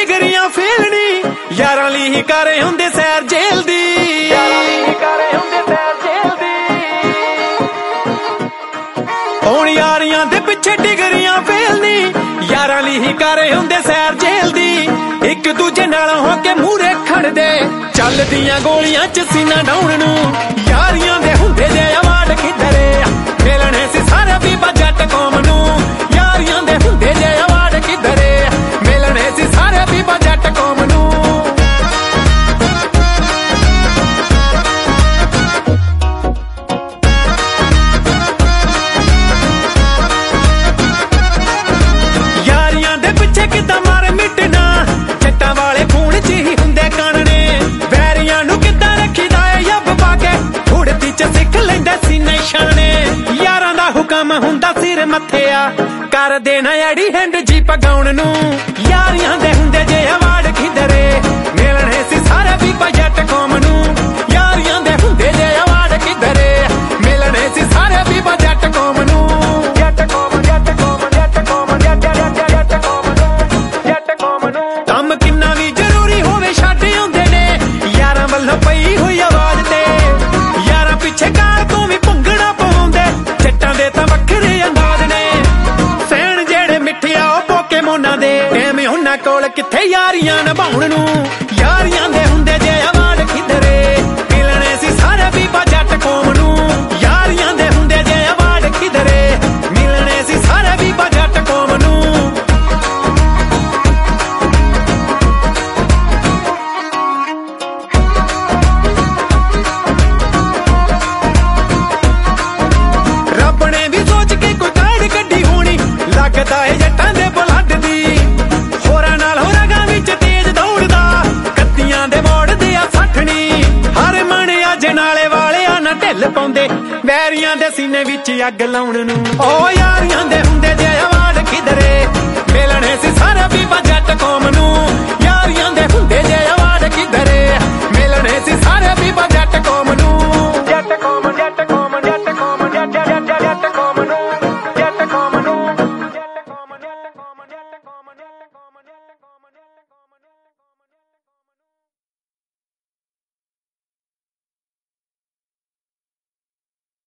डिगरियां felony यारां ली ही करे हुंदे सैर जेल दी हुण यारियां दे पिछे डिगरियां फेलनी यारां ली ही करे हुंदे सैर जेल दी एक दूजे नाल हो के मूहरे खड़दे चलदियां गोलियां च सीना डाउण नूं यारियां दे हुंदे जे अवार्ड किधरे मिलने सी सारे बीबा जट कौम नूं यारियां दे हुंदे जे अवार्ड किधरे मिलने सी सारे बीबा जट कौम नूं यारियां दे पिछे किदां मार मिटना जट्टां वाले खून च ही हुंदे कानने वैरियां नूं किदां रखीदा ऐ यब पाके उड़दी च सिख लैंदे सीने शाने यारां दा हुक्म हुंदा सिर मत्थे आ कर देना अड़ी हैंड जी पगाउण नूं यारियां दे हुंदे जे अवार्ड किधरे मिलने सी सारे बीबा जट कौम नूं यारियां दे हुंदे जे अवार्ड किधरे मिलने सी सारे बीबा जट कौम नूं जट कौम जट कौम जट कौम जट जट कौम जट कौम नूं काम किन्ना भी जरूरी होवे छड्ड आउंदे ने यारां वल्लों पई होई आवाज ते यारां पिछे कार तों भी भंगड़ा पाउंदे जट्टां दे तां वखरे अंदाज ने सैन जेड़े मिठे आ ओ पोके मोना दे एवें हुन्ना कोल किथे यारियां निभाउण नूं यारियां दे हुंदे जे अवार्ड किधरे मिलने सी सारे बीबा जट कौम नूं यारियां दे हुंदे जे अवार्ड किधरे मिलने सी सारे बीबा जट कौम नूं रब ने भी सोच के कोई काड़ कड्डी होनी लगदा है जट्टां दे बलड दी होरां नाल होरां गां विच तेज दौड़दा कत्तियां दे मोड़दे आ सठनी हर मन अज नाले वाले आ ना ढिल पाउंदे वैरियां दे सीने विच अग लाउण नूं ओ यारियां दे